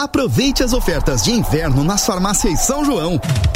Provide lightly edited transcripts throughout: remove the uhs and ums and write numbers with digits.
Aproveite as ofertas de inverno nas farmácias São João.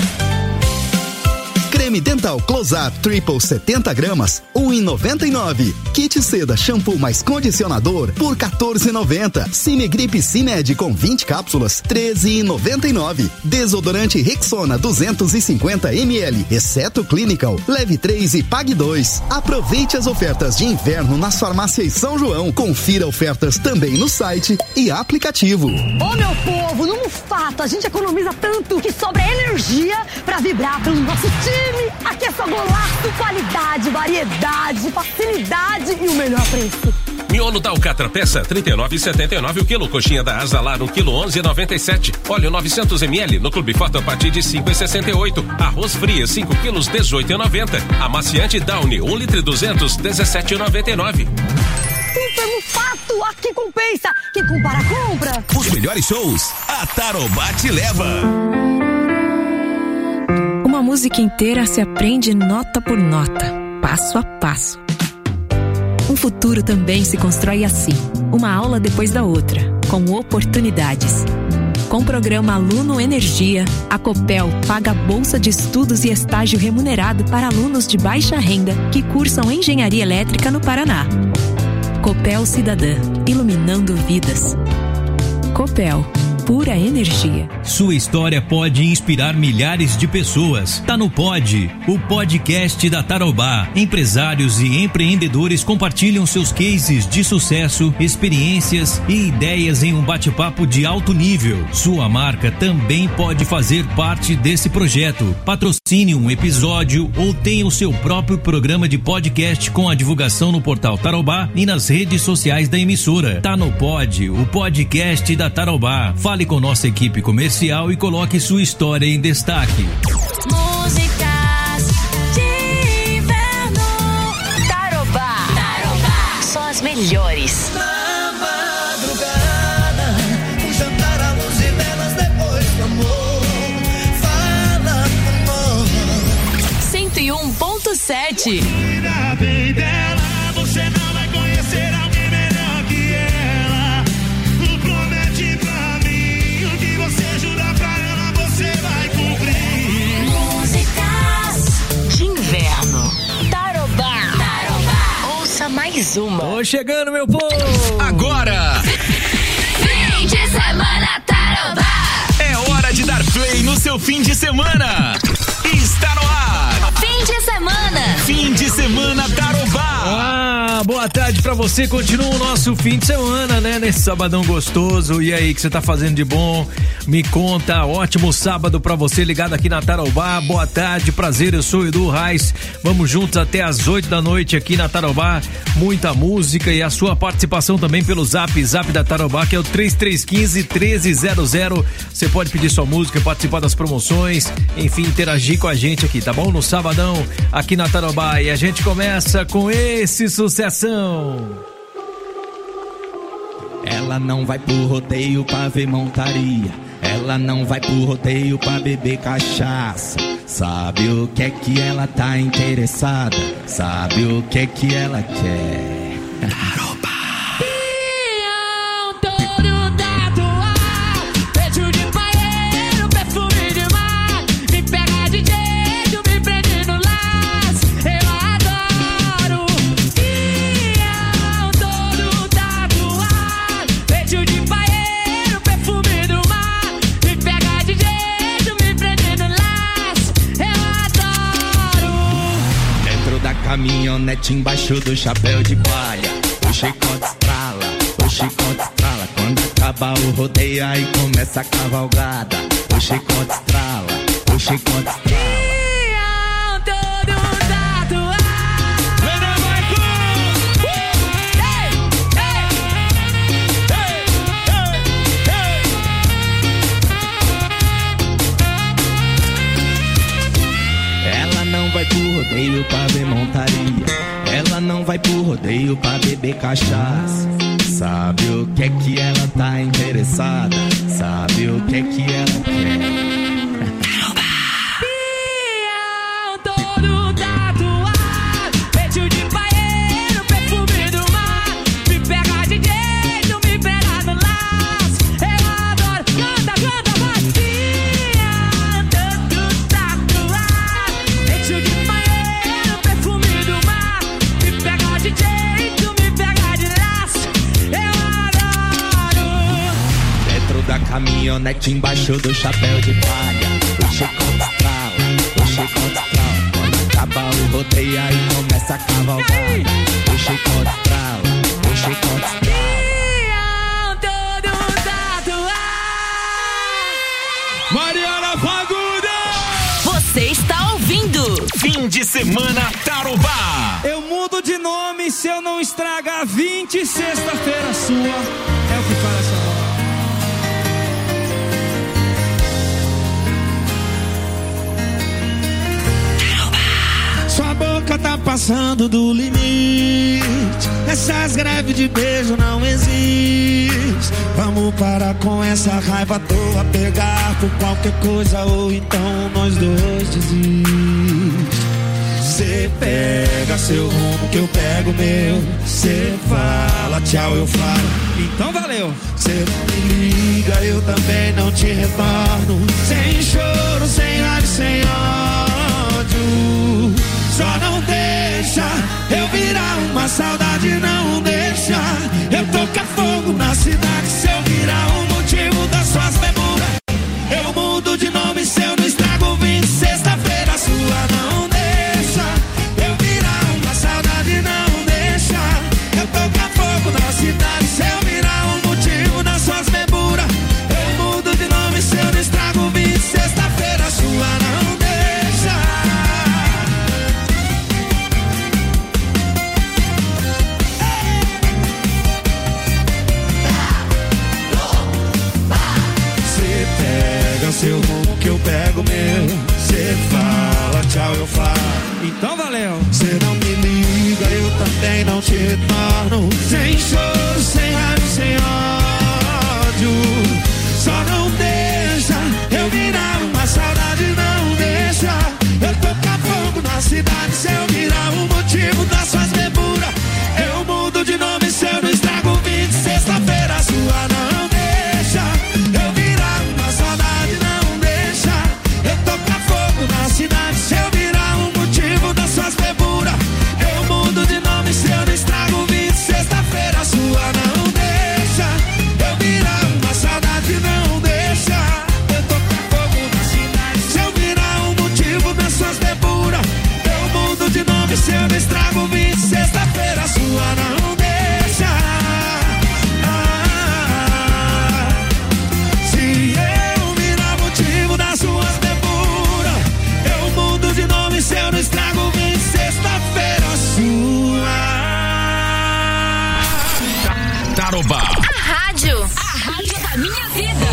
Creme dental Close-Up Triple 70 gramas, R$1,99. Kit seda shampoo mais condicionador por R$14,90. Cimegrip Cimed com 20 cápsulas, R$13,99. Desodorante Rexona 250 ml, exceto Clinical, leve 3 e pague 2. Aproveite as ofertas de inverno nas farmácias São João. Confira ofertas também no site e aplicativo. Ô meu povo, no Mufato a gente economiza tanto que sobra energia pra vibrar pelo nosso time. Aqui é só golaço, qualidade, variedade, facilidade e o melhor preço. Miolo da Alcatra peça 39,79 o quilo. Coxinha da Asa Lar no quilo 11,97. Óleo 900 ml no Clube Foto a partir de 5,68. Arroz fria 5 quilos 18,90. Amaciante Downy 1 litro 200 17,99. Super Mufato, aqui compensa. Quem compara compra. Os melhores shows a Tarobá te leva. Uma música inteira se aprende nota por nota, passo a passo. Um futuro também se constrói assim, uma aula depois da outra, com oportunidades. Com o programa Aluno Energia, a Copel paga bolsa de estudos e estágio remunerado para alunos de baixa renda que cursam engenharia elétrica no Paraná. Copel Cidadã, iluminando vidas. Copel. Pura energia. Sua história pode inspirar milhares de pessoas. Tá no Pod, o podcast da Tarobá. Empresários e empreendedores compartilham seus cases de sucesso, experiências e ideias em um bate-papo de alto nível. Sua marca também pode fazer parte desse projeto. Patrocine um episódio ou tenha o seu próprio programa de podcast com a divulgação no portal Tarobá e nas redes sociais da emissora. Tá no Pod, o podcast da Tarobá. Fale com nossa equipe comercial e coloque sua história em destaque. Músicas de inverno. Tarobá. Tarobá. Só as melhores. Na madrugada, um jantar à luz de velas depois do amor. Fala com 101.7. Cuida bem dela, você não vai conhecer alguém melhor que ela. Promete pra mim o que você jurar pra ela, você vai cumprir. Músicas de inverno. Tarobá. Tarobá. Ouça mais uma. Tô chegando, meu povo! Agora! Fim de semana Tarobá. É hora de dar play no seu fim de semana. Está no ar. Fim de semana. Fim de semana Tarobá. Boa tarde pra você. Continua o nosso fim de semana, né? Nesse sabadão gostoso. E aí, o que você tá fazendo de bom? Me conta. Ótimo sábado pra você ligado aqui na Tarobá. Boa tarde, prazer. Eu sou o Edu Reis. Vamos juntos até as 8 da noite aqui na Tarobá. Muita música e a sua participação também pelo Zap da Tarobá, que é o 3315-1300. Você pode pedir sua música, participar das promoções, enfim, interagir com a gente aqui, tá bom? No sabadão aqui na Tarobá. E a gente começa com esse sucessão. Ela não vai pro rodeio pra ver montaria. Ela não vai pro rodeio pra beber cachaça. Sabe o que é que ela tá interessada? Sabe o que é que ela quer? Tarobá. Caminhonete embaixo do chapéu de palha. O chicote estrala, o chicote estrala. Quando acaba o rodeio aí começa a cavalgada. O chicote estrala, o chicote estrala. Vai pro rodeio pra ver montaria. Ela não vai pro rodeio pra beber cachaça. Sabe o que é que ela tá interessada? Sabe o que é que ela quer? da caminhonete embaixo do chapéu de palha. O Chicote estrala, o Chicote estrala. Quando acaba o rodeio aí começa a cavalgada. O Chicote estrala, o Chicote estrala. Mariana Fagundes! Você está ouvindo Fim de Semana Tarobá. Eu mudo de nome se eu não estragar 20 sexta-feira sua. É o que fala essa hora. Sua boca tá passando do limite. Essas greves de beijo não existem. Vamos parar com essa raiva à toa, pegar por qualquer coisa ou então nós dois desistimos. Cê pega seu rumo que eu pego meu. Cê fala tchau, eu falo, então valeu. Cê não me liga, eu também não te retorno. Sem choro, sem raiva, sem ódio. Só não deixa eu virar uma saudade, não deixa eu tocar fogo na cidade. Se eu virar o motivo das suas demoras, eu mudo de nome se eu não estrago 20 sexta-feira sua. Não deixa eu virar uma saudade, não deixa eu tocar fogo na cidade. Se eu virar o motivo das suas demoras, eu mudo de nome se eu não estrago 20 sexta-feira sua. Não deixa. Seu rumo que eu pego meu. Cê fala tchau, eu falo, então valeu. Cê não me liga, eu também não te retorno. Sem choro, sem raiva, sem ódio. Só não deixa eu virar uma saudade, não deixa eu tocar fogo na cidade. Se eu virar o motivo das suas deburas, eu mudo de nome se eu não estrago 20 sexta-feira sua. Não deixa eu virar uma saudade, não deixa eu tocar fogo na cidade. Se eu virar o motivo das suas deburas, eu mudo de nome se eu não estrago 20 sexta-feira sua. Não deixa eu virar uma saudade, não deixa eu tocar fogo na cidade. Se eu virar o motivo das suas deburas, eu mudo de nome se eu não estrago 20 sexta-feira sua. Não deixa. Se eu não estrago 20 sexta-feira sua. Tarobá. a rádio da minha vida.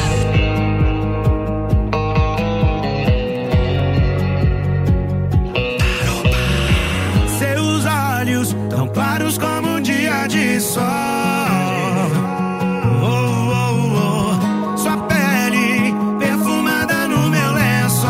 Seus olhos tão claros como um dia de sol. Sua pele perfumada no meu lençol.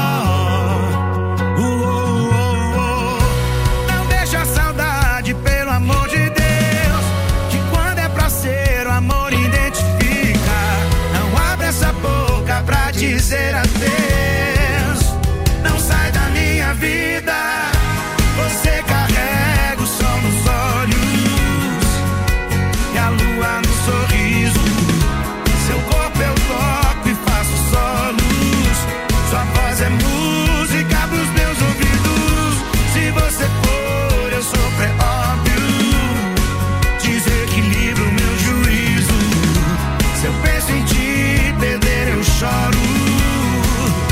Não deixa a saudade, pelo amor de Deus, que quando é pra ser o amor identifica. Não abre essa boca pra dizer adeus. Não sai da minha vida. Você carrega o sol nos olhos e a lua no sorriso. Seu corpo eu toco e faço solos. Sua voz é música pros meus ouvidos. Se você for, eu sofro, é óbvio. Desequilibro meu juízo. Se eu penso em te perder, eu choro.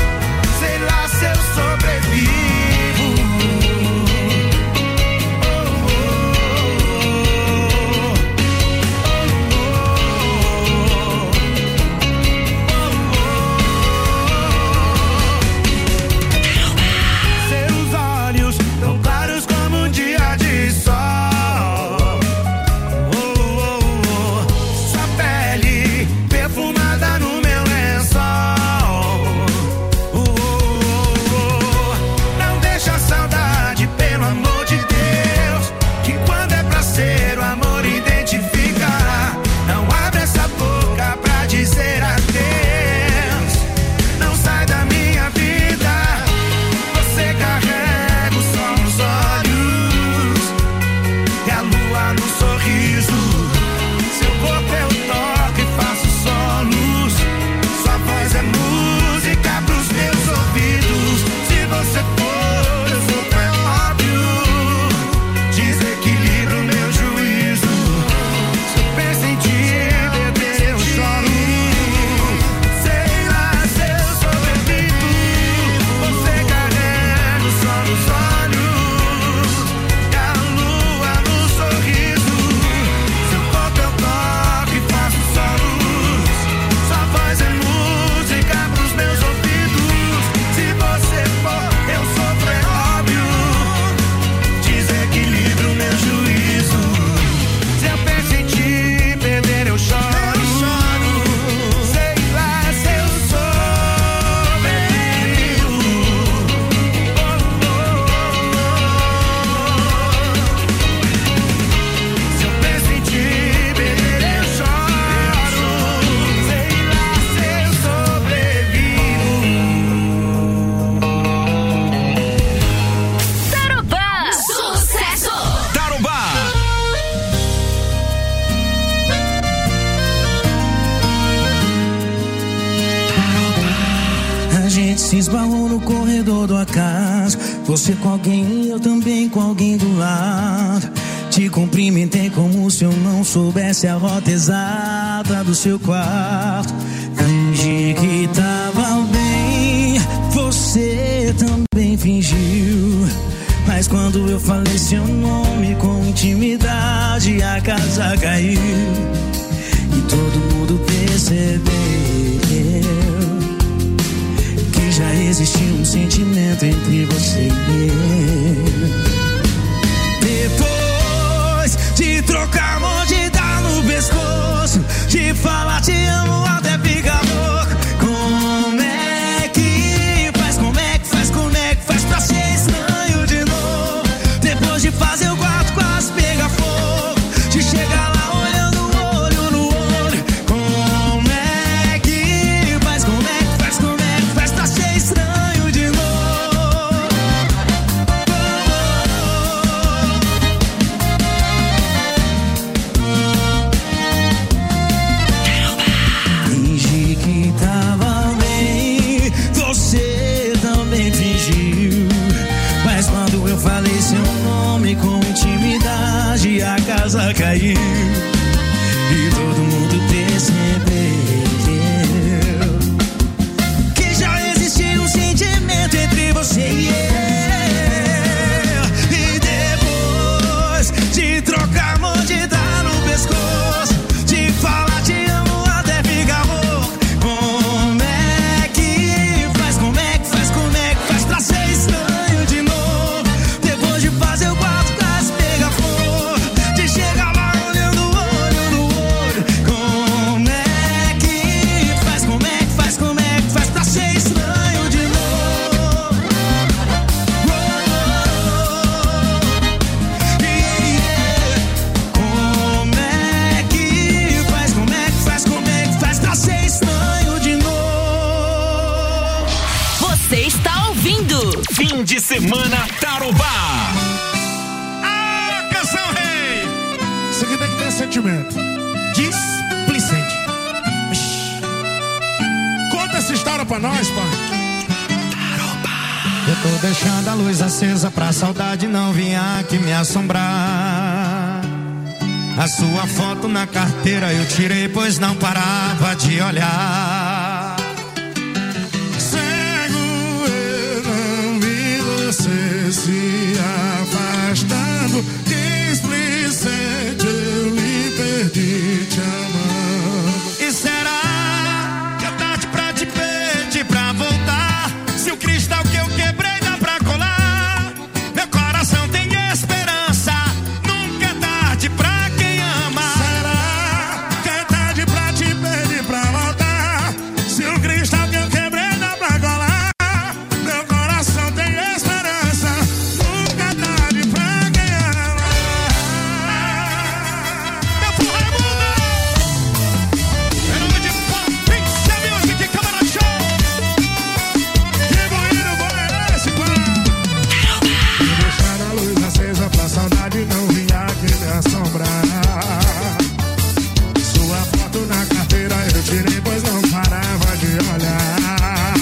se esbarrou no corredor do acaso. Você com alguém, eu também com alguém do lado. Te cumprimentei como se eu não soubesse a rota exata do seu quarto. Fingi que tava bem, você também fingiu. Mas quando eu falei seu nome com intimidade, a casa caiu. E todo mundo percebeu que já existia um sentimento entre você e eu. Depois de trocar mão, de dar no pescoço, de falar te amo até ficar louco. Como é que faz, como é que faz, como é que faz pra ser estranho de novo? Depois de fazer o quarto quase pegar fogo, de chegar lá olhando olho no olho. Como é que faz, como é que faz, como é que faz pra ser estranho de novo? Fingi que tava bem, você também fingiu. Mas quando eu falei seu nome com intimidade, a casa caiu. E todo mundo percebeu que já existia um sentimento entre você e eu. E depois de trocar mão, de dar no pescoço, de falar te amo até ficar louco. Como é que faz, como é que faz, como é que faz pra ser estranho de novo? Depois de fazer o quarto quase pegar fogo, de chegar lá olhando olho no olho. Como é que faz, como é que faz, como é que faz pra ser estranho de novo? Como é que faz, como é que faz, como é que faz pra ser estranho de novo? Você está ouvindo Fim de semana Tarobá. Ah, canção rei! Isso aqui tem que ter sentimento. Displicente. Conta essa história pra nós, pai. Eu tô deixando a luz acesa pra saudade não vir aqui me assombrar. A sua foto na carteira eu tirei, pois não parava de olhar. Cego eu não vi você se afastando. Displicente eu lhe perdi te amando. E será que é tarde pra te pedir pra voltar? Se o cristal que eu quebrei dá pra colar, meu coração tem esperança. Nunca é tarde pra quem ama. Será que é tarde pra te pedir pra voltar? Se o cristal que eu quebrei dá pra colar, meu coração tem esperança. Nunca é tarde pra quem ama. Meu povo é mundo. Em nome de Pizza Music, Câmara Show. Que bonito, bom é esse, pai? Deixar a luz acesa pra saudade não vir aqui me assombrar. Sua foto na carteira eu tirei, pois não parava de olhar.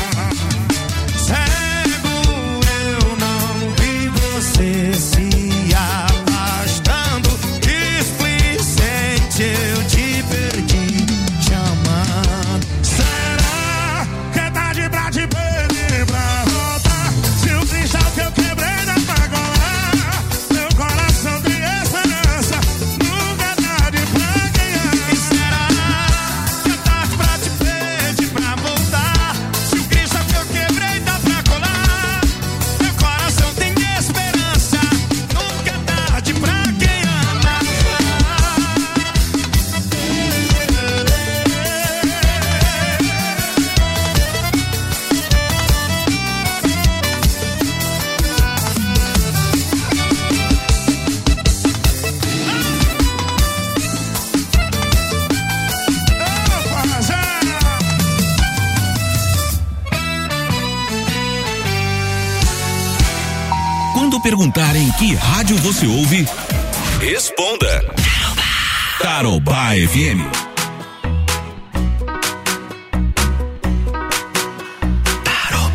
Cego eu não vi você se afastando. Displicente eu te perdi te amando. Será que é tarde pra te pedir pra voltar? Se o cristal que eu quebrei dá pra colar, meu coração tem esperança. Nunca é tarde pra quem ama. E será que é tarde pra te pedir pra voltar? Se o cristal que eu quebrei dá pra colar, meu coração tem esperança. Nunca é tarde pra quem ama. Quando perguntarem que rádio você ouve, responda. Tarobá FM. Tarobá.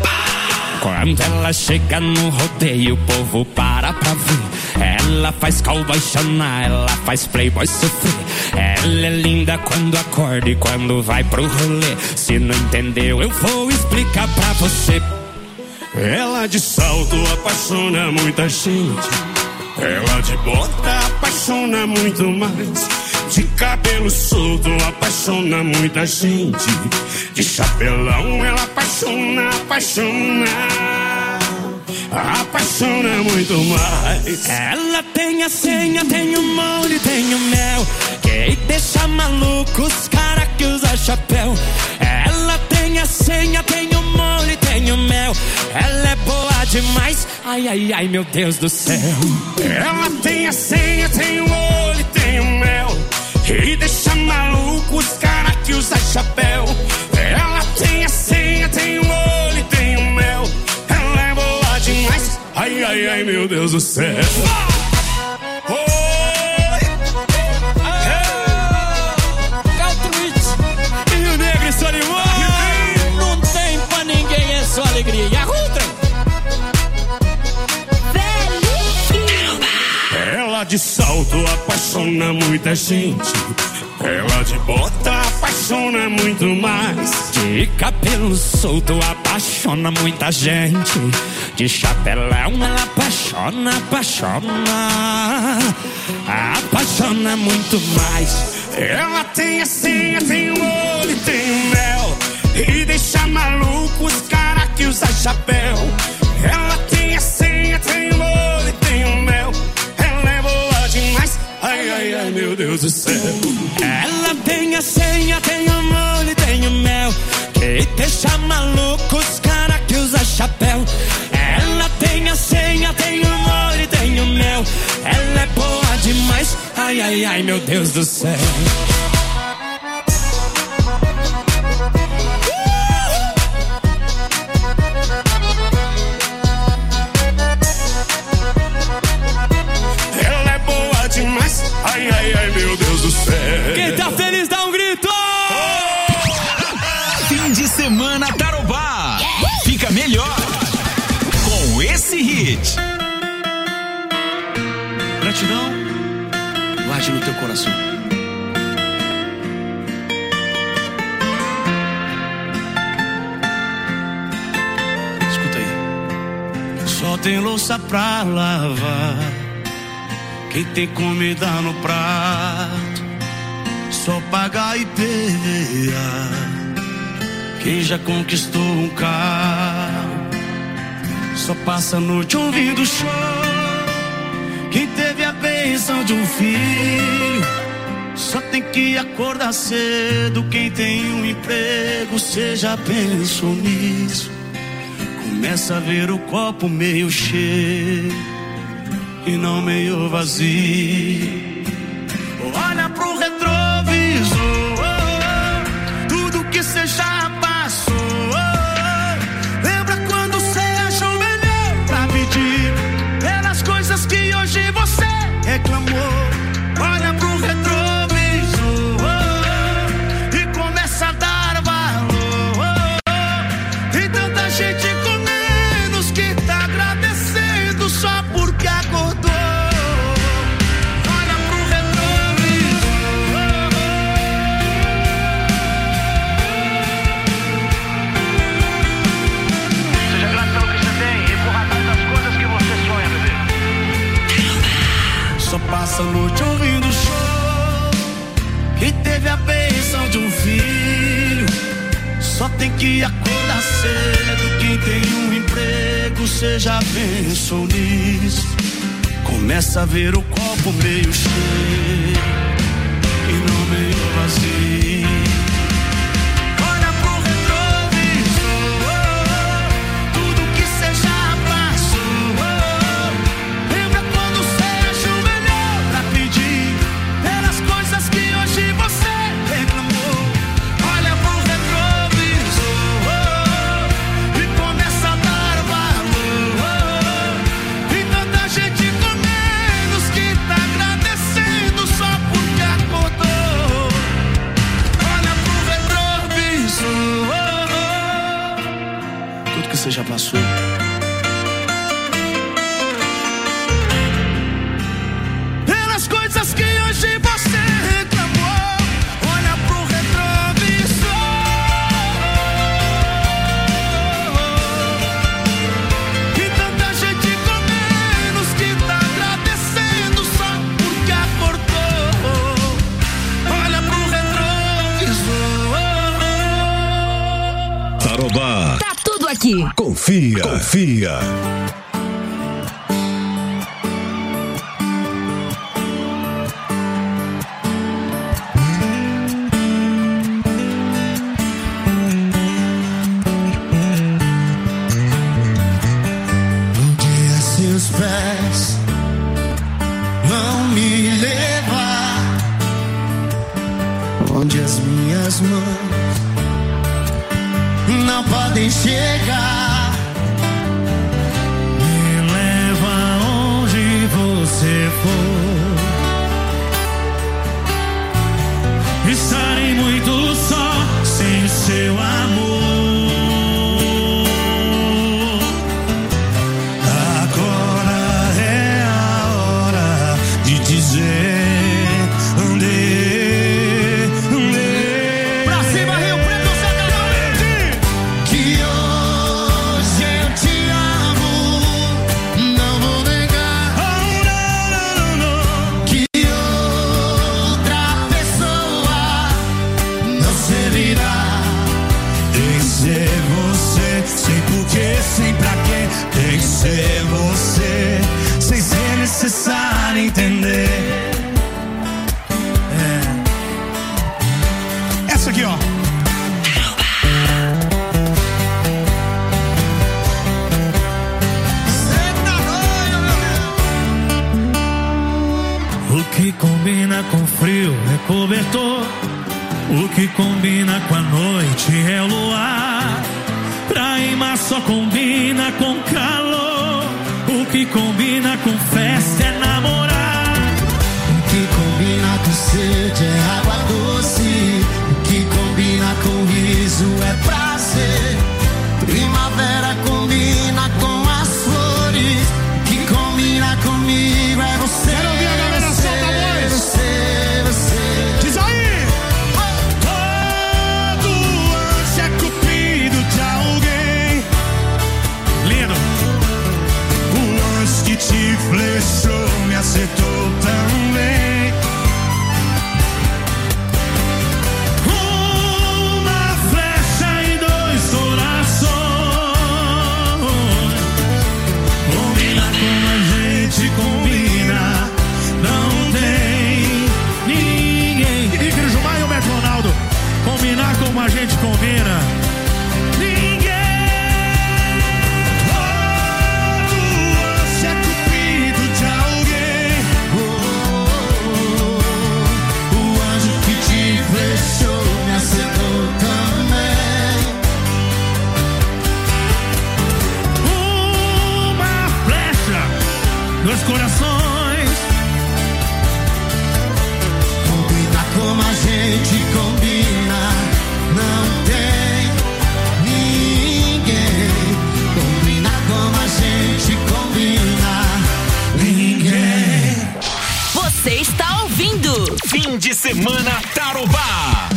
Quando ela chega no rodeio, o povo para pra ver. Ela faz cowboy chorar, ela faz playboy sofrer. Ela é linda quando acorda e quando vai pro rolê. Se não entendeu, eu vou explicar pra você. Ela de salto apaixona muita gente. Ela de bota apaixona muito mais. De cabelo solto apaixona muita gente. De chapelão ela apaixona, apaixona muito mais. Ela tem a senha, tem o molho, tem o mel, que deixa maluco os cara que usa chapéu. Ela tem a senha, tem o molho, tem o mel. Ela é boa demais, ai, ai, ai, meu Deus do céu. Ela tem a senha, tem o molho, tem o mel, e deixa maluco os cara que usa chapéu. Ela tem a senha, tem o molho, tem o mel. Ela é boa demais, ai, ai, ai, meu Deus do céu. E o Negro e Solimão, não tem pra ninguém, é só alegria. E a Rutra? Ela de salto apaixona muita gente. Ela de bota apaixona muito mais. De cabelo solto apaixona muita gente. De chapelão ela apaixona, apaixona muito mais. Ela tem a senha, tem o olho, tem o mel, e deixa maluco os cara que usa chapéu. Ela tem a senha, tem o olho, tem o mel. Ela é boa demais, ai, ai, ai, meu Deus do céu. Ela tem a senha, tem o molho, tem o mel, que deixa maluco os cara que usa chapéu. Ela tem a senha, tem o molho, tem o mel. Ela é boa demais, ai, ai, ai, meu Deus do céu. Ela é boa demais, ai, ai, ai, meu Deus do céu. Quem tá feliz dá um grito! Fim de semana Tarobá. Fica melhor com esse hit. Gratidão, guarde no teu coração. Escuta aí. Só tem louça pra lavar, quem tem comida no prato, só paga IPVA, quem já conquistou um carro, só passa a noite ouvindo show, quem teve a bênção de um filho, só tem que acordar cedo, quem tem um emprego, cê já pensou nisso, começa a ver o copo meio cheio e não meio vazio. Olha pro retrovisor, tudo que cê já passou. Lembra quando cê ajoelhou pra pedir pelas coisas que hoje você reclamou. Olha pro retrovisor e começa a dar valor. Tem tanta gente com menos que tá agradecendo só porque acordou. Só passa a noite ouvindo show, quem teve a bênção de um filho, só tem que acordar cedo, quem tem um emprego, cê já pensou nisso, começa a ver o copo meio cheio e não meio vazio. Olha pro retrovisor, tudo que cê já passou. Lembra quando cê ajoelhou pra pedir pelas coisas que hoje você reclamou. Olha pro retrovisor e começa a dar valor. Tem tanta gente com menos que tá agradecendo só porque acordou. Olha pro retrovisor, tudo que você já passou. Tarobá. Tá tudo aqui. Confia. Um dia seus pés vão me levar onde as minhas mãos não podem chegar. Me leva onde você for. Estarei muito só sem o seu amor. Agora é a hora de dizer pra cima, Rio Preto, Sacramento. Que hoje eu te amo, não vou negar. Que outra pessoa não servirá. Tem que ser você, sem porquê, sem pra quê. Tem que ser você, sem ser necessário entender. Essa aqui, ó. O que combina com frio é cobertor. O que combina com a noite é o luar. Pra rimar só combina com calor. O que combina com festa é namorar. O que combina com sede é água doce. O que combina com riso é prazer. Primavera combina com as flores. O que combina comigo é você. Quero ouvir a galera, solta a voz. Você. Diz aí! Todo anjo é cupido de alguém. Lindo. O anjo que te flechou me acertou também. Uma flecha e dois corações. Combina como a gente combina. Não tem ninguém. Igreja Gilmar e o McDonaldo. Combinar como a gente combina. Ninguém. Você é cupido de alguém. O anjo que te flechou me acertou também. Uma flecha, dois corações. Combina como a gente combina. Não tem ninguém. Combina como a gente combina. Ninguém. Você está ouvindo Fim de semana Tarobá.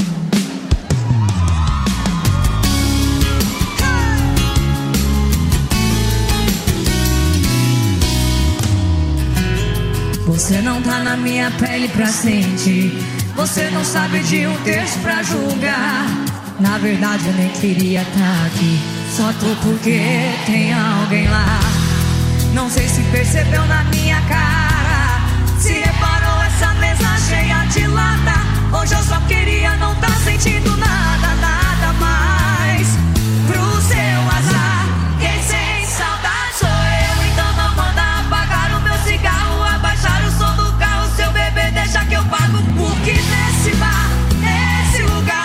Você não tá na minha pele pra sentir. Você não sabe de um terço pra julgar. Na verdade eu nem queria tá aqui. Só tô porque tem alguém lá. Não sei se percebeu na minha cara. Se reparou essa mesa cheia de lata. Hoje eu só queria não tá sentindo nada, nada mais. Pro seu azar, quem sem saudade sou eu. Então não manda apagar o meu cigarro, abaixar o som do carro. Seu bebê deixa que eu pago. Porque nesse bar, nesse lugar,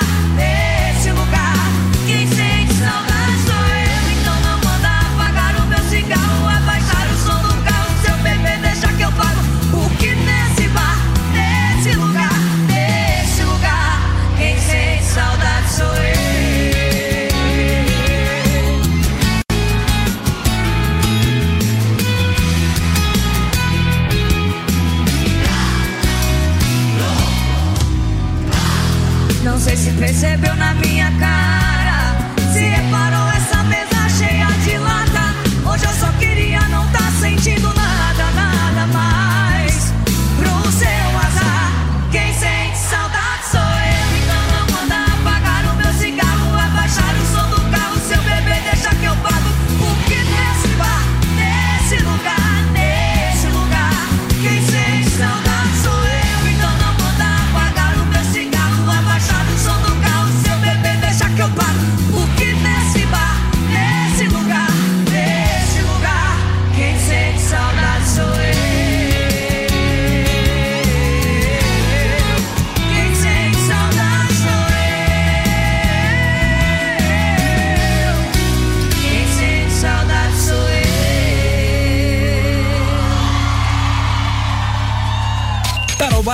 quem sente saudade sou eu. Então não manda apagar o meu cigarro, abaixar o som do carro. Seu bebê deixa que eu pago. Porque nesse bar, nesse lugar, quem sente saudade sou eu.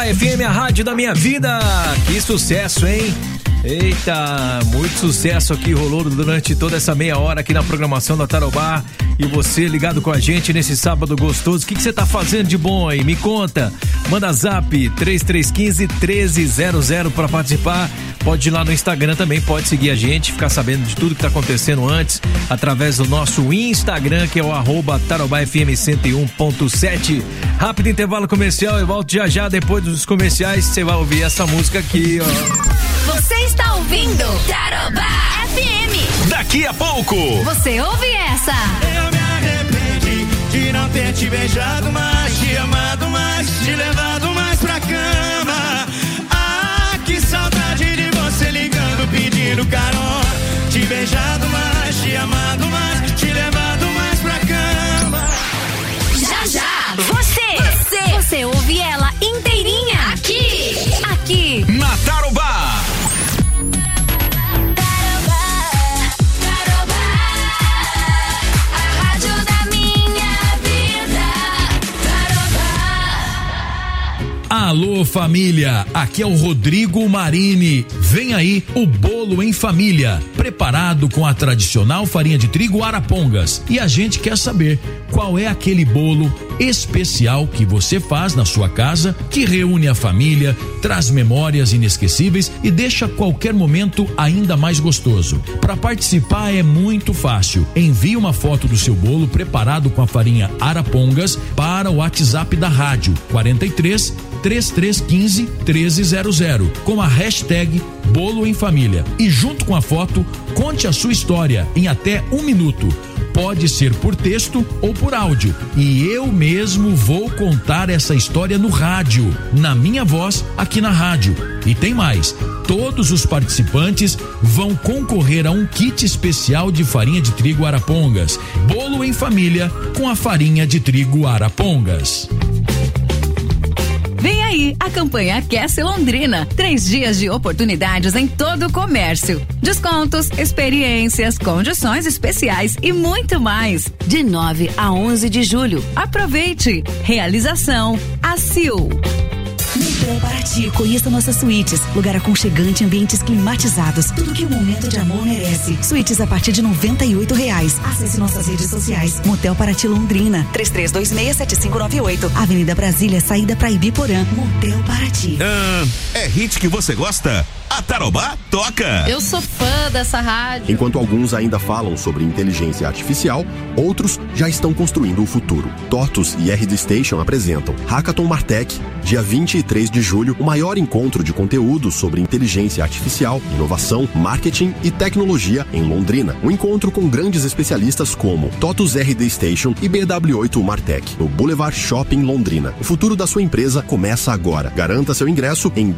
Tarobá FM, a rádio da minha vida. Que sucesso, hein? Eita, muito sucesso aqui rolou durante toda essa meia hora aqui na programação da Tarobá. E você ligado com a gente nesse sábado gostoso. O que você tá fazendo de bom aí? Me conta. Manda zap 3315-1300 para participar. Pode ir lá no Instagram também, pode seguir a gente, ficar sabendo de tudo que tá acontecendo antes, através do nosso Instagram, que é o @tarobafm101.7. Rápido intervalo comercial, eu volto já depois dos comerciais, você vai ouvir essa música aqui, ó. Você está ouvindo Tarobá FM. Daqui a pouco você ouve essa. Eu me arrependi de não ter te beijado mais, te amado mais, te levado mais pra cama. Ah, que saudade de você ligando, pedindo carona. Te beijado mais, te amado mais, te levado mais pra cama. Já. Você ouve ela inteirinha aqui na Tarobá. Alô família, aqui é o Rodrigo Marini. Vem aí o bolo em família, preparado com a tradicional farinha de trigo Arapongas. E a gente quer saber qual é aquele bolo especial que você faz na sua casa, que reúne a família, traz memórias inesquecíveis e deixa qualquer momento ainda mais gostoso. Para participar é muito fácil. Envie uma foto do seu bolo preparado com a farinha Arapongas para o WhatsApp da rádio 43 3315 1300 com a hashtag Bolo em Família e junto com a foto conte a sua história em até 1 minuto. Pode ser por texto ou por áudio e eu mesmo vou contar essa história no rádio, na minha voz aqui na rádio. E tem mais, todos os participantes vão concorrer a um kit especial de farinha de trigo Arapongas, bolo em família com a farinha de trigo Arapongas. Vem aí a campanha Aquece Londrina. 3 dias de oportunidades em todo o comércio. Descontos, experiências, condições especiais e muito mais. De 9 a 11 de julho. Aproveite. Realização ACIL. Motel Paraty, conheça nossas suítes, lugar aconchegante, ambientes climatizados, tudo que um momento de amor merece. Suítes a partir de R$98. Acesse nossas redes sociais. Motel Paraty Londrina, 33267598, Avenida Brasília, saída para Ibiporã. Motel Paraty. É hit que você gosta? A Tarobá toca. Eu sou fã dessa rádio. Enquanto alguns ainda falam sobre inteligência artificial, outros já estão construindo o futuro. TOTUS e RD Station apresentam Hackathon Martech, dia 23 de julho, o maior encontro de conteúdo sobre inteligência artificial, inovação, marketing e tecnologia em Londrina. Um encontro com grandes especialistas como TOTUS RD Station e BW8 Martech, no Boulevard Shopping Londrina. O futuro da sua empresa começa agora. Garanta seu ingresso em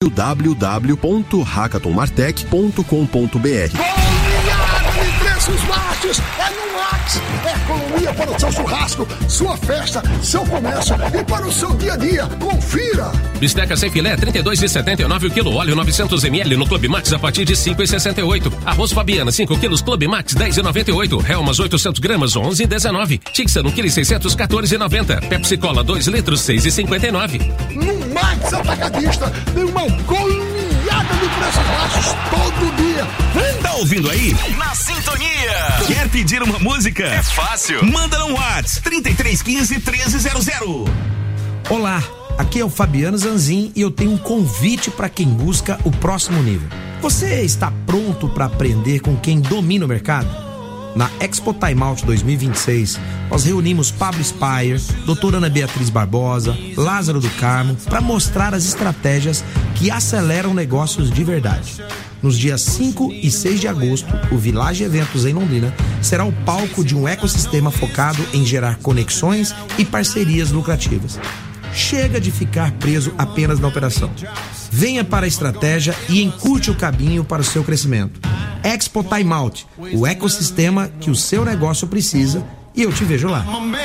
www.hackathonmartech.com.br. Preços baixos é no Max. É economia para o seu churrasco, sua festa, seu comércio e para o seu dia a dia. Confira. Bisteca sem filé 32,79 o quilo. Óleo 900 ml no Clube Max a partir de 5,68. Arroz Fabiana 5 quilos Clube Max 10,98. Helmas 800 gramas 11,19. Tixan 1 kg 600 14,90. Pepsi Cola 2 litros 6,59. No Max Atacadista tem uma goleada de preços baixos todo dia. Vem. Tá ouvindo aí? Na sintonia. Quer pedir uma música? É fácil. Manda no WhatsApp 3315 1300. Olá, aqui é o Fabiano Zanzin e eu tenho um convite para quem busca o próximo nível. Você está pronto para aprender com quem domina o mercado? Na Expo Time Out 2026, nós reunimos Pablo Spire, doutora Ana Beatriz Barbosa, Lázaro do Carmo, para mostrar as estratégias que aceleram negócios de verdade. Nos dias 5 e 6 de agosto, o Village Eventos em Londrina será o palco de um ecossistema focado em gerar conexões e parcerias lucrativas. Chega de ficar preso apenas na operação. Venha para a estratégia e encurte o caminho para o seu crescimento. Expo Time Out, o ecossistema que o seu negócio precisa, e eu te vejo lá.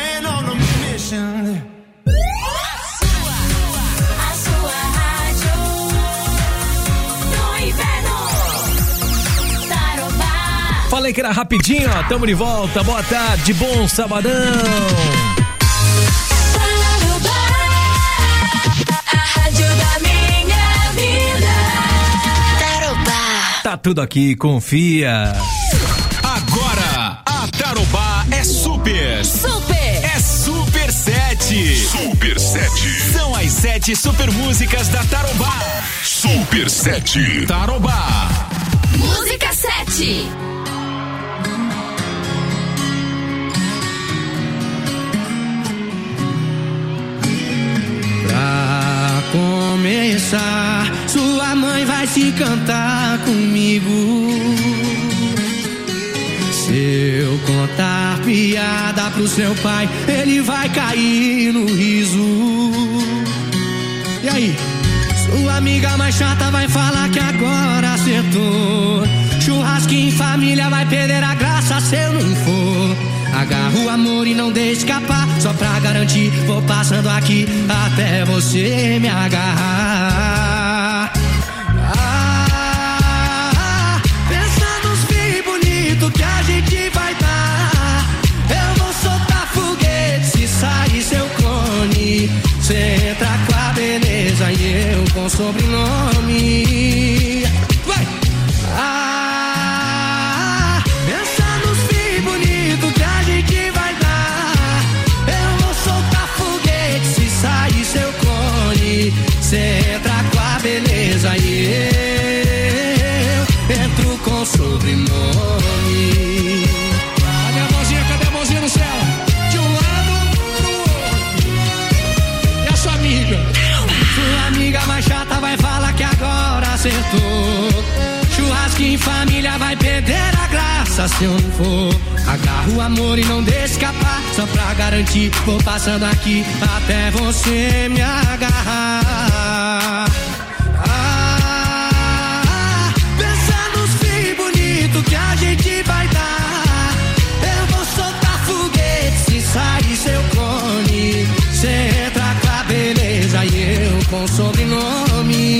Falei que era rapidinho, ó. Tamo de volta. Boa tarde, bom sabadão. A rádio tudo aqui, confia. Agora, a Tarobá é super. Super! É Super 7. Super 7. São as 7 super músicas da Tarobá. Super 7. Tarobá. Música 7. Pra começar, sua mãe vai se cantar comigo. Se eu contar piada pro seu pai, ele vai cair no riso. E aí? Sua amiga mais chata vai falar que agora acertou. Churrasquinho em família vai perder a graça se eu não for. Agarra o amor e não deixe escapar. Só pra garantir, vou passando aqui até você me agarrar. Pensa nos filhos bonitos que a gente vai dar. Eu vou soltar foguete se sair seu clone. Cê entra com a beleza e eu com sobrenome. Vai! Pensa nos filhos bonitos que a gente vai dar. Eu vou soltar foguete se sair seu clone. Cê entra com a beleza e eu entro com sobrenome. Cadê a mãozinha? Cadê a mãozinha no céu? De um lado pro outro. E a sua amiga? Sua amiga mais chata vai falar que agora acertou. Churrasquinho em família vai perder a graça se eu não for. Agarra o amor e não deixe escapar. Só pra garantir, vou passando aqui até você me agarrar. Pensa nos filhos bonitos que a gente vai dar. Eu vou soltar foguete se sair seu clone. Cê entra com a beleza e eu com sobrenome.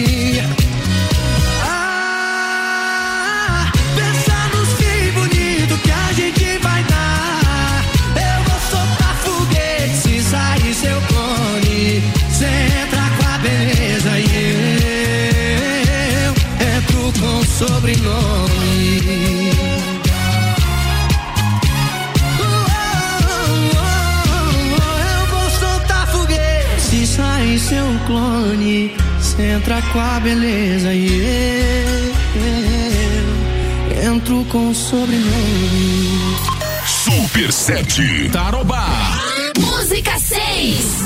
Pensa nos filhos bonitos que a gente vai dar. Eu vou soltar foguete se sair seu clone. Cê entra com a beleza e eu entro com sobrenome. Eu vou soltar foguete se sair seu clone. Cê entra com a beleza e eu entro com sobrenome. Super 7. Tarobá. Música 6.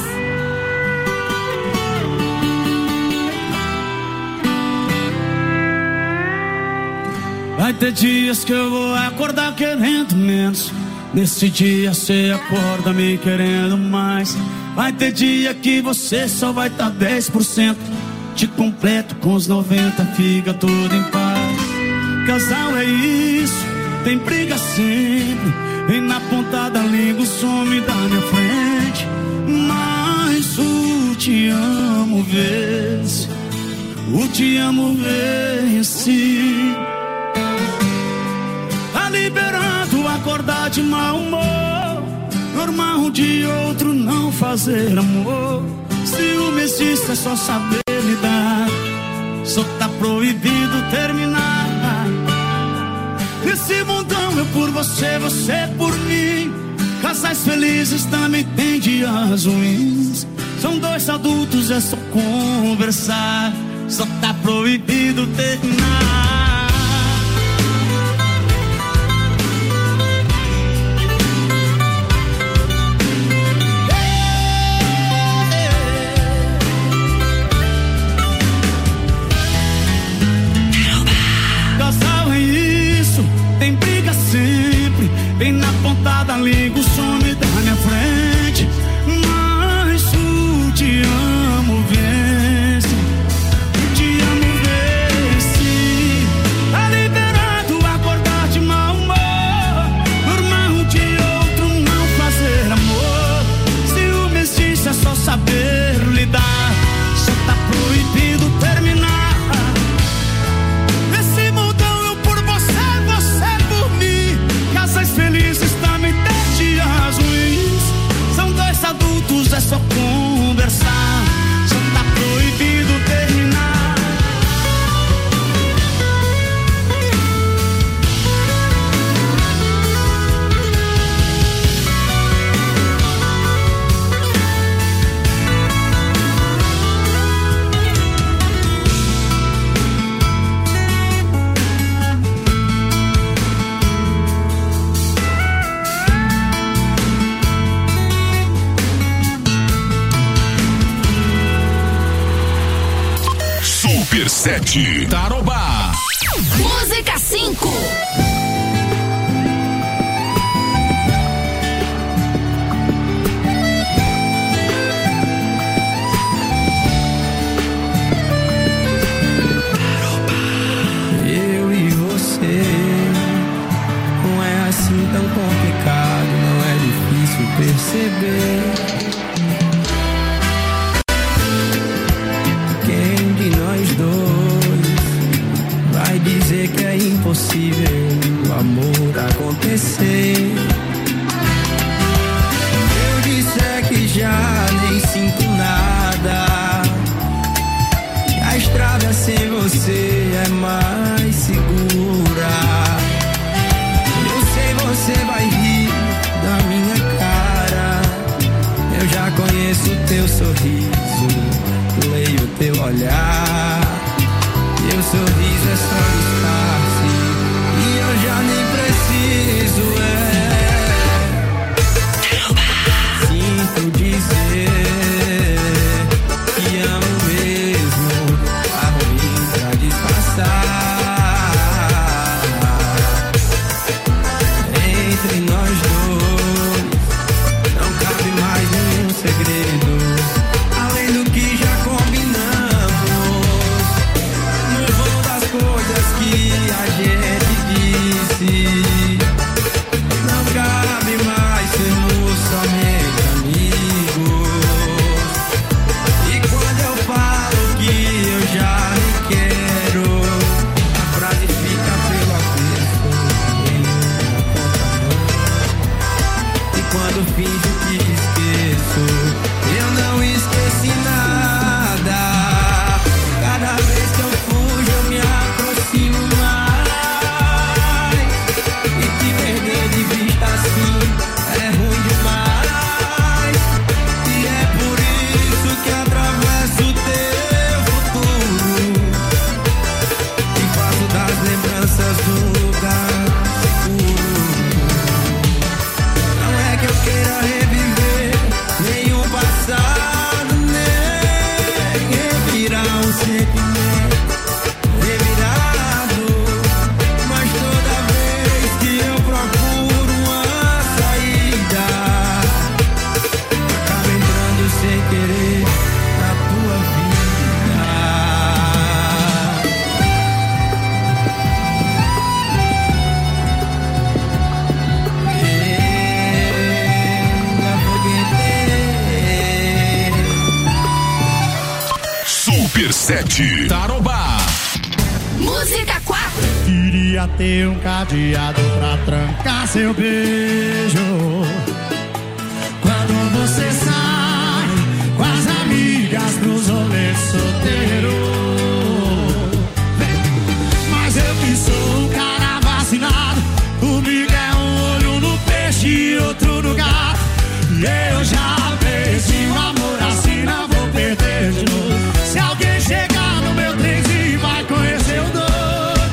Vai ter dias que eu vou acordar querendo menos. Nesse dia cê acorda me querendo mais. Vai ter dia que você só vai tá 10%. Te completo com os 90, fica tudo em paz. Casal é isso, tem briga sempre. Vem na ponta da língua, some da minha frente. Mas o te amo vence. O te amo vence. Tá liberado acordar de mau humor. Normal de outro não fazer amor. Ciúme existe, é só saber lidar. Só tá proibido terminar. Nesse mundão eu por você, você por mim. Casais felizes também tem dias ruins. São dois adultos, é só conversar. Só tá proibido terminar. Tem briga sempre, vem na ponta da língua, some da minha frente. Mas o te amo vence, o te amo vence. Tá liberado acordar de mau humor. Normal de outro não fazer amor. Ciúme existe, é só saber lidar. Só tá proibido terminar. Felizes também tem dias 7, Tarobá. Música 5. Eu e você, não é assim tão complicado, não é difícil perceber. Quem de nós dois vai dizer que é impossível o amor acontecer? Eu disser que já nem sinto nada, a estrada sem você é mais segura. Eu sei você vai rir da minha cara, eu já conheço o teu sorriso, leio o teu olhar. Teu sorriso é só disfarce e eu já nem preciso, sinto dizer que amo mesmo, a ruim pra disfarçar. Entre nós dois não cabe mais nenhum segredo, além do que já combinamos no vão das coisas que a gente disse. Não cabe mais sermos somente amigos. E quando eu falo que eu já nem quero, a frase fica pelo avesso em uma contramão. E quando finjo que esqueço, eu não esqueci nada. Cada vez que eu fujo eu me aproximo mais, e te perder de vista assim é ruim demais. E é por isso que atravesso o teu futuro e faço das lembranças um lugar seguro. Não é que eu queira reviver nenhum passado, nem revirar um sentimento revirado, mas toda vez que eu procuro uma saída, acabo entrando sem querer na tua vida. Super 7, Tarobá. Música 4. Queria ter um cadeado pra trancar seu beijo. Quando você sai com as amigas pros rolês solteiro. Mas eu que sou um cara vacinado, comigo é um olho no peixe e outro no gato. E eu já perdi o amor assim, não vou perder de novo. Se alguém chegar no meu trenzinho vai conhecer o doido.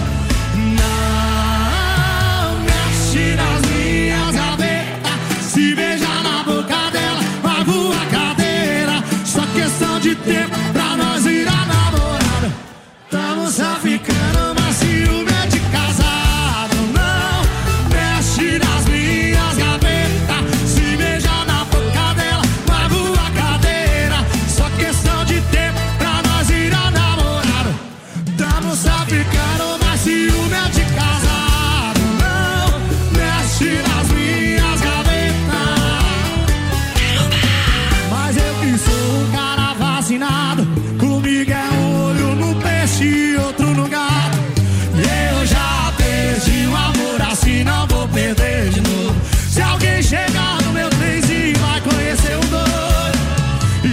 Não mexe nas minhas gavetas, se beijar na boca dela vai voar cadeira. Só questão de tempo pra nós virar namorada. Tamo só ficando, mas ciúme é de casado. Não mexe nas minhas gavetas, se beijar na boca dela vai voar cadeira. Só questão de tempo pra nós virar namorado. Tamo só ficando, mas ciúme é de casado. Não mexe nas minhas gavetas. Mas eu que sou um cara vacinado, comigo é um olho no peixe e outro no gato. E eu já perdi o amor assim, não vou perder de novo. Se alguém chegar no meu trenzinho vai conhecer o doido. E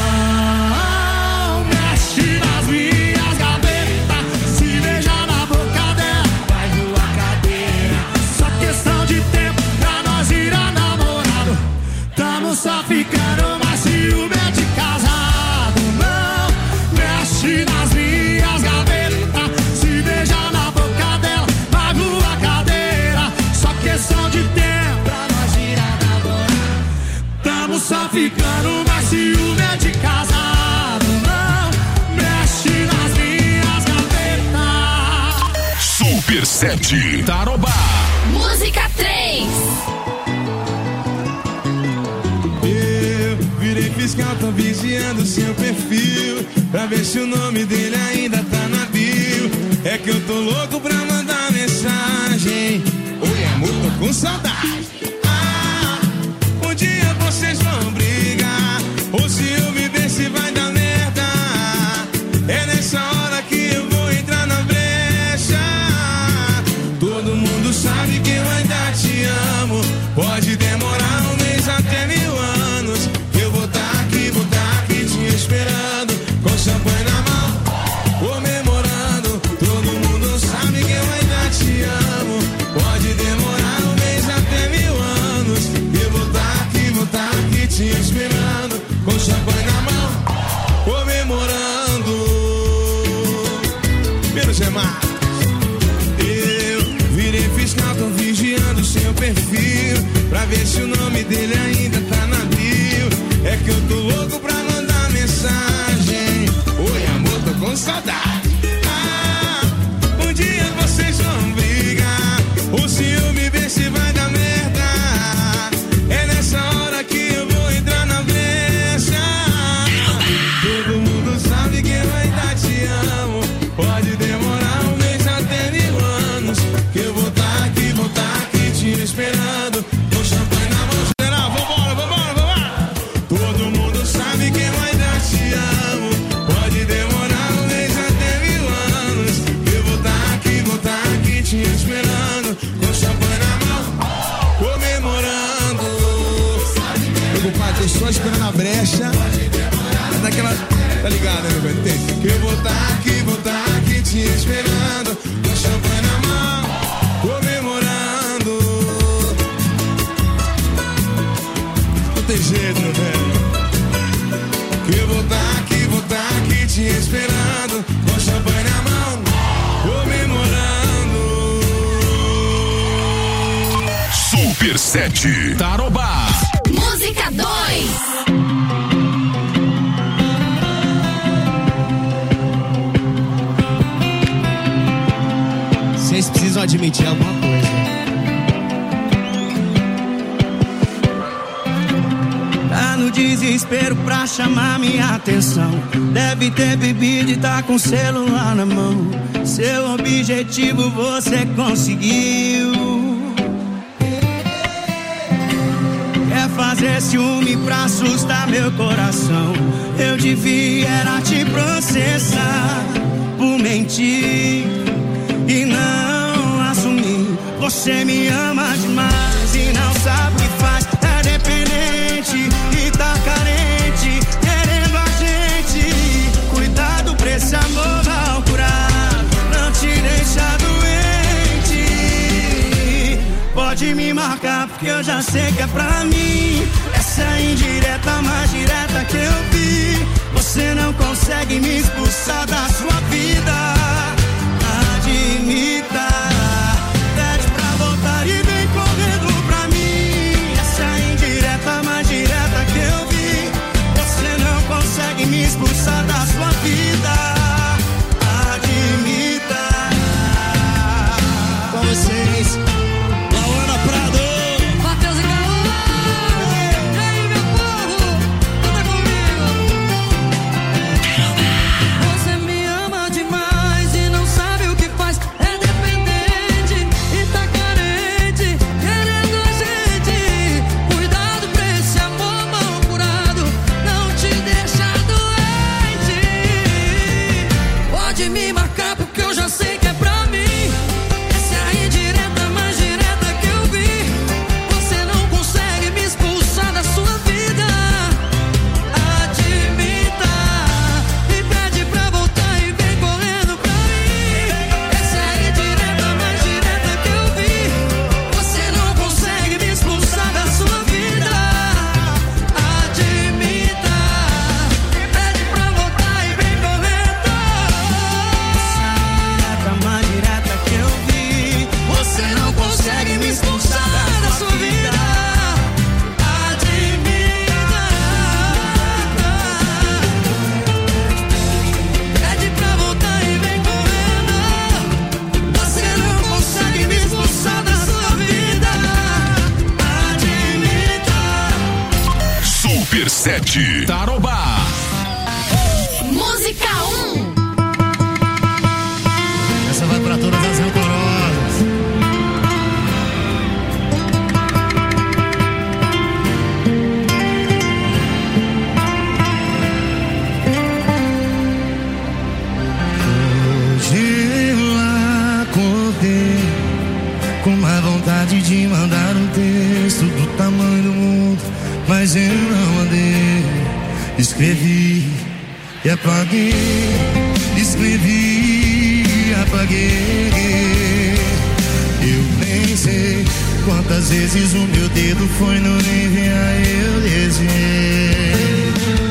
não mexe nas minhas gavetas, se beijar na boca dela vai voar cadeira. Só questão de tempo pra nós virar namorado. Tamo só ficando, mas ciúme é de casado. Não mexe nas minhas gavetas, se beijar na boca dela vai voar cadeira. Só questão de tempo pra nós virar namorado. Tamo só ficando, mas ciúme é de casado. Não mexe nas minhas gavetas. 7, Tarobá. Música 3. Eu virei fiscal, tô vigiando seu perfil pra ver se o nome dele ainda tá na bio. É que eu tô louco pra mandar mensagem. Oi amor, tô com saudade. Um dia vocês vão brigar, ou se eu me ver se vai dar merda. É nessa hora que eu vou entrar na brecha. Todo mundo sabe que eu ainda te amo. Pode demorar um mês até 1000 anos. Eu vou tá aqui te esperando, com champanhe na mão, comemorando. Todo mundo sabe que eu ainda te amo. Pode demorar um mês até 1000 anos. Eu vou tá aqui te esperando, com champanhe na mão, comemorando. Menos é mais. Eu virei fiscal, tô vigiando seu perfil pra ver se o nome dele ainda tá na bio. É que eu tô louco pra mandar mensagem. Oi amor, tô com saudade. Um dia vocês vão brigar, ou se eu me ver se vai dar merda. É nessa hora que eu vou entrar na brecha. Todo mundo sabe que eu ainda te amo. Pode demorar um mês até 1000 anos. Que eu vou tá aqui te esperando, com champanhe na mão. Geral, vambora. Todo mundo sabe que eu ainda te amo. Pode demorar um mês até 1000 anos. Eu vou tá aqui te esperando, com champanhe na mão, comemorando. Meu compadre, tô só esperando a brecha. É daquela, tá ligado, né, meu velho? Que eu vou tá aqui te esperando, com champanhe na mão, comemorando. Não tem jeito, meu velho. Que eu vou tá aqui te esperando, com champanhe na mão, comemorando. Super 7, Tarobá. Música 2. Vocês precisam admitir alguma coisa. Tá no desespero pra chamar minha atenção. Deve ter bebido e tá com o celular na mão. Seu objetivo você conseguiu. Quer fazer ciúme pra assustar meu coração. Eu devia era te processar por mentir e não assumir. Você me ama demais e não sabe o que faz. É dependente e tá carente, querendo a gente. Cuidado pra esse amor não curar, não te deixa doente. Pode me marcar porque eu já sei que é pra mim. Essa é indireta mais direta que eu vi. Você não consegue me expulsar da sua vida. Admita, pede pra voltar e vem correndo pra mim. Essa é indireta mais direta que eu vi. Você não consegue me expulsar da sua vida. Admita. Com vocês, Lauana Prado, Matheus e Caô. E aí, meu povo, canta comigo. Você me ama demais e não sabe o que faz. É dependente 7, Tarobá. Música 1. Essa vai pra todas as rancorosas. Hoje eu acordei com uma vontade de mandar um texto do tamanho do mundo, mas eu não mandei. Escrevi e apaguei, escrevi e apaguei. Eu nem sei quantas vezes o meu dedo foi no enviar, eu desenhei.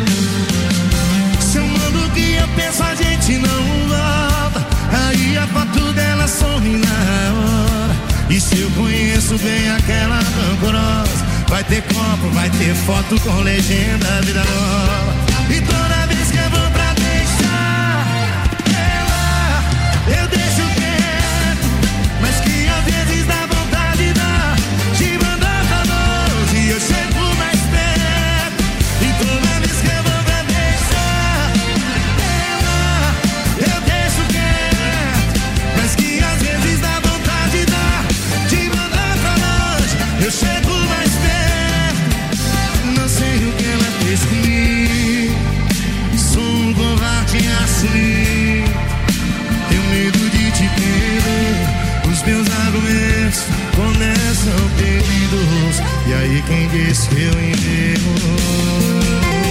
Se eu mando o que eu penso, a gente não volta. Aí a foto dela some na hora. E se eu conheço bem aquela rancorosa, vai ter copo, vai ter foto com legenda, vida nova. E toda vez que eu vou pra deixar ela, eu deixo quieto, mas que às vezes dá vontade de mandar pra longe e eu chego mais perto. E toda vez que eu vou pra deixar ela, eu deixo quieto, mas que às vezes dá vontade de mandar pra longe, eu chego mais perto. Não sei o que ela fez comigo, sou um covarde assim. Tenho medo de te perder, os meus argumentos começam perdidos. E aí quem disse que eu enterro?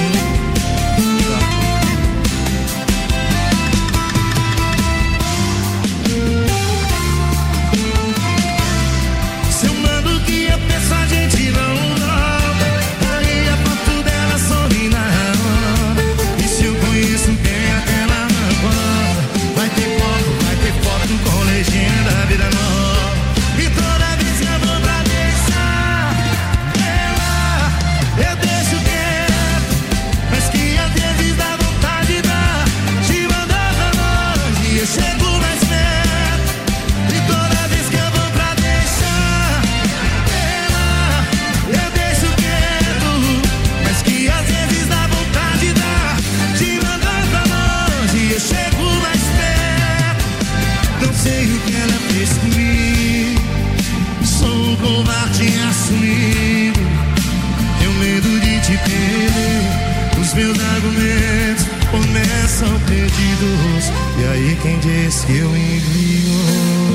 Se eu mando o que eu penso, a gente não volta. Aí a foto dela some na hora. E se eu conheço bem aquela rancorosa, vai ter foto, vai ter foto com legenda, vida nova. E toda vez que eu vou pra deixar ela, eu deixo quieto, mas que às vezes dá vontade de mandar pra longe e eu chego mais perto. E toda vez que eu vou pra deixar ela, eu deixo quieto, mas que às vezes dá vontade de mandar pra longe e eu chego mais perto. Não sei o que ela fez comigo, sou um covarde assumido. Tenho medo de te perder, os meus argumentos começam perdidos. E aí quem diz que eu envio?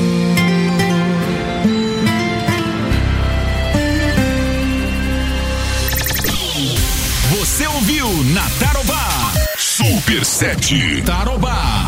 Você ouviu na Tarobá. Super 7, Tarobá.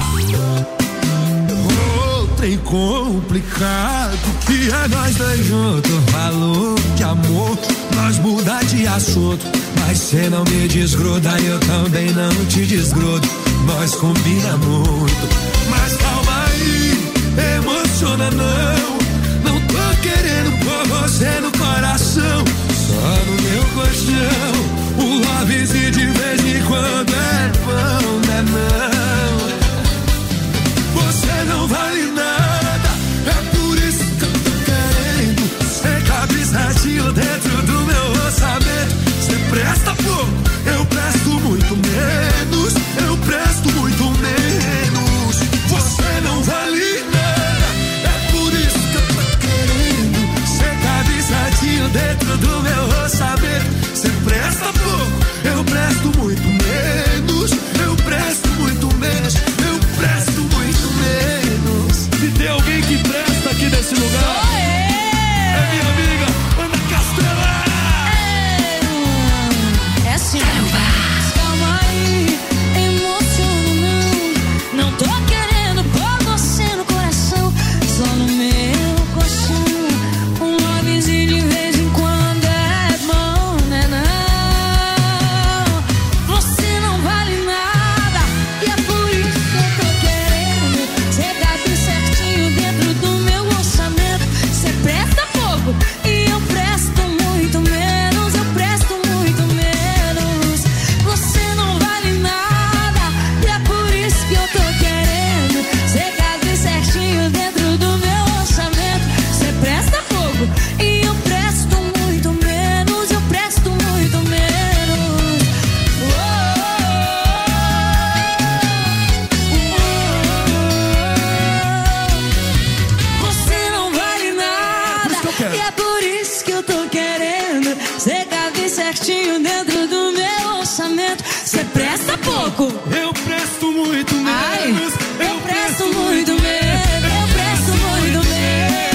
Trem complicado que é nós dois juntos. Falou de amor, nós muda de assunto, mas cê não me desgruda, eu também não te desgrudo. Nós combina muito, mas calma aí, emociona não tô querendo pôr você no coração, só no meu colchão. O lovezinho de vez em quando é bom, né não? Você não vale nada, é por isso que eu tô querendo ser cabeçadinho dentro do meu orçamento. Você presta pouco, eu presto muito menos, eu presto muito menos. Você não vale nada, é por isso que eu tô querendo ser cabeçadinho dentro do meu orçamento. Você presta pouco, eu presto muito menos, eu presto muito menos, eu presto muito menos. Se tem alguém que presta aqui nesse lugar, é minha amiga Ana Castelar. É assim. Calma aí, emociona não tô querendo pôr você no coração, só no meu colchão. Um lovezinho de vez em quando é bom, né não? É por isso que eu tô querendo. Cê cabe certinho dentro do meu orçamento. Cê presta pouco, eu presto muito menos. Ai, eu presto muito menos. Eu presto muito menos.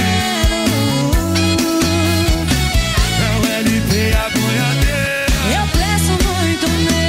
É o LP a boiadeira. Eu presto muito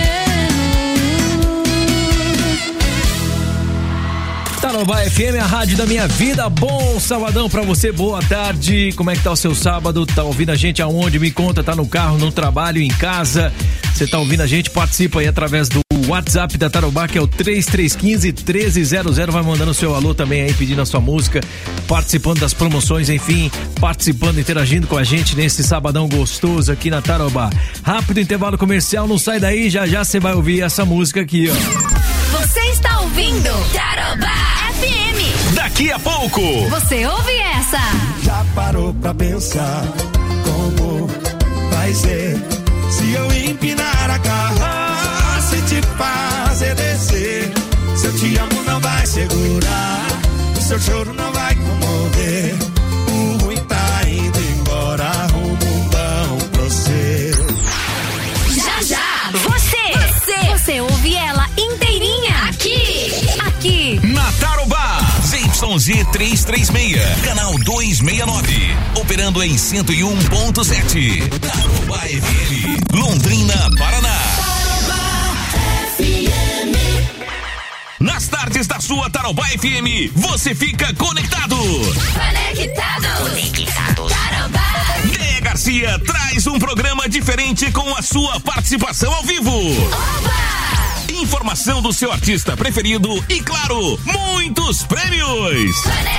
menos. Tarobá FM, a rádio da minha vida. Bom sabadão pra você, boa tarde. Como é que tá o seu sábado? Tá ouvindo a gente aonde? Me conta, tá no carro, no trabalho, em casa? Você tá ouvindo a gente? Participa aí através do WhatsApp da Tarobá, que é o 3315-1300. Vai mandando o seu alô também aí, pedindo a sua música, participando das promoções, enfim, participando, interagindo com a gente nesse sabadão gostoso aqui na Tarobá. Rápido intervalo comercial, não sai daí, já já você vai ouvir essa música aqui, ó. Você está ouvindo Tarobá FM. Daqui a pouco você ouve essa. Já parou pra pensar como vai ser se eu empinar a carroça e te fazer descer? Se eu te amo não vai segurar, o seu choro não vai comover. O ruim tá indo embora, rumo um bom pra você. Já já você ouve ela inteirinha aqui na Tarobá. ZYZ 336, canal 269, operando em 101.7. Tarobá FM, Londrina, Paraná. Nas tardes da sua Tarobá FM, você fica conectado. Tarobá. Déia Garcia traz um programa diferente com a sua participação ao vivo. Oba! Informação do seu artista preferido e, claro, muitos prêmios.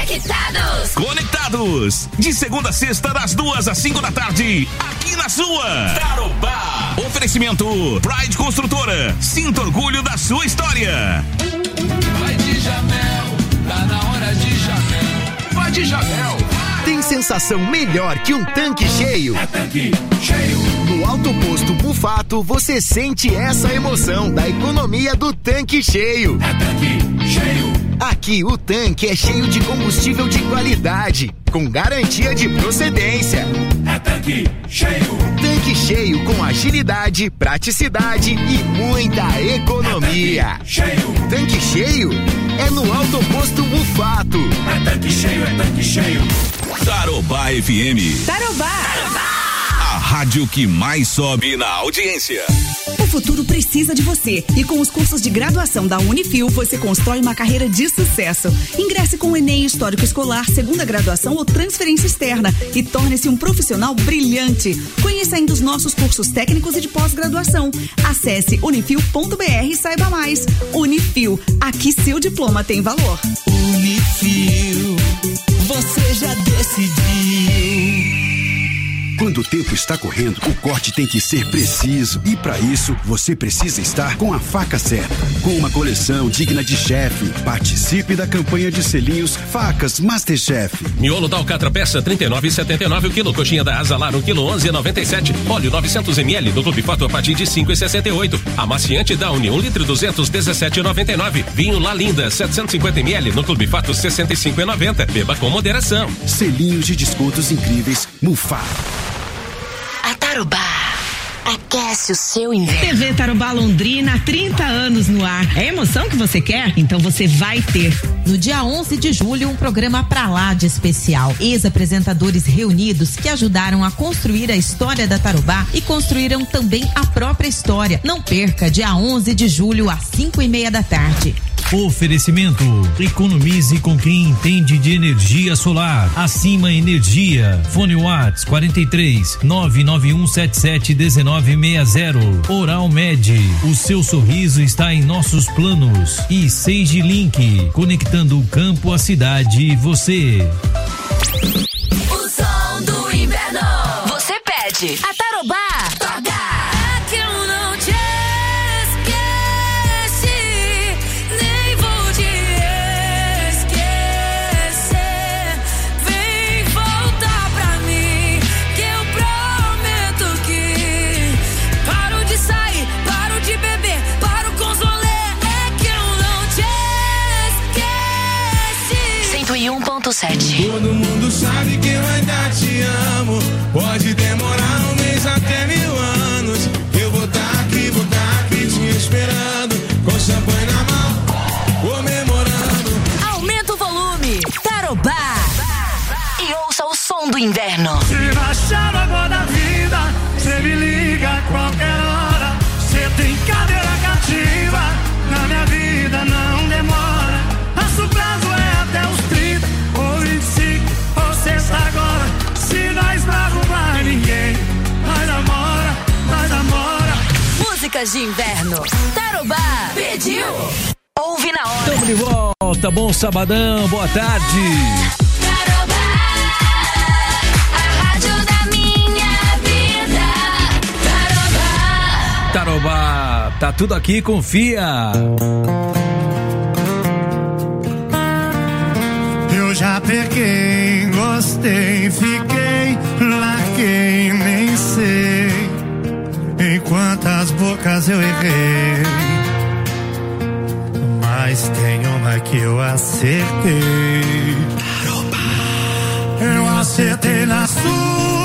Conectados. De segunda a sexta, das 2 às 5 da tarde, aqui na sua Tarobá. Oferecimento Pride Construtora. Sinta orgulho da sua história. Vai de Jamel, tá na hora de Jamel. Vai de Jamel. Tem sensação melhor que um tanque cheio? É tanque cheio. No Alto Posto Mufato, você sente essa emoção da economia do tanque cheio. É tanque cheio. Aqui o tanque é cheio de combustível de qualidade, com garantia de procedência. É tanque cheio. Tanque cheio com agilidade, praticidade e muita economia. É tanque cheio. Tanque cheio é no Alto Posto Mufato. É tanque cheio, é tanque cheio. Tarobá FM. Tarobá. A rádio que mais sobe na audiência. O futuro precisa de você e com os cursos de graduação da Unifil você constrói uma carreira de sucesso. Ingresse com o Enem Histórico Escolar, segunda graduação ou transferência externa e torne-se um profissional brilhante. Conheça ainda os nossos cursos técnicos e de pós-graduação. Acesse unifil.br e saiba mais. Unifil, aqui seu diploma tem valor. Unifil, você já decidiu. Quando o tempo está correndo, o corte tem que ser preciso. E para isso, você precisa estar com a faca certa. Com uma coleção digna de chefe. Participe da campanha de selinhos Facas Masterchef. Miolo da Alcatra peça 39,79 o quilo. Coxinha da Azalar 1 quilo 11,97. Óleo 900 ml no Clube Fato a partir de 5,68. Amaciante Downy 1 litro 217,99. Vinho La Linda 750 ml no Clube Fato 65,90. Beba com moderação. Selinhos de descontos incríveis Mufato. A Tarobá aquece o seu inverno. TV Tarobá Londrina, há 30 anos no ar. É a emoção que você quer? Então você vai ter. No dia 11 de julho, um programa pra lá de especial. Ex-apresentadores reunidos que ajudaram a construir a história da Tarobá e construíram também a própria história. Não perca, dia 11 de julho, às 5:30 da tarde. Oferecimento: economize com quem entende de energia solar. Acima Energia. Fone Whats 43 99177 1960. Oral Med. O seu sorriso está em nossos planos. E Sage Link, conectando o campo, a cidade e você. O som do inverno. Você pede. A Tarobá toca. 101,7. Todo mundo sabe que eu ainda te amo. Pode demorar um mês até 1000 anos. Eu vou tá aqui te esperando. Com champanhe na mão, comemorando. Aumenta o volume. Tarobá. E ouça o som do inverno. Se baixar a água da vida, cê me liga a qualquer hora. Cê tem cadeira cativa, na minha vida não demora. Nosso prazo é até os 30, ou 25, ou sexta agora. Se nós não arrumar ninguém, nós namora. Músicas de inverno. Tarobá pediu. Ouve na hora. Tamo de volta, bom sabadão, boa tarde. Tarobá, tá tudo aqui, confia. Eu já peguei, gostei, fiquei, larguei, nem sei em quantas bocas eu errei. Mas tem uma que eu acertei. Eu acertei na sua.